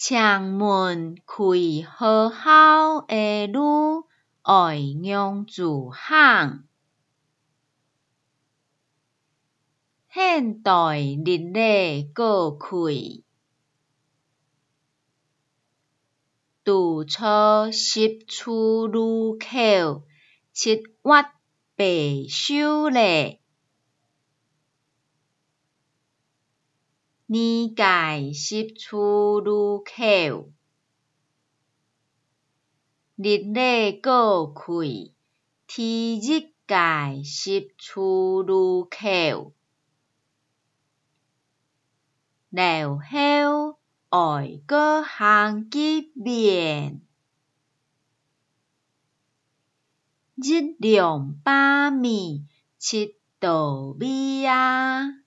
窗门开好好的路，爱用自行。现代日历过开，伫初10出入口，7月白首礼。年届10出入口，日历过开，天日界10出入口。然后爱搁行一遍，日量百味，七道味啊！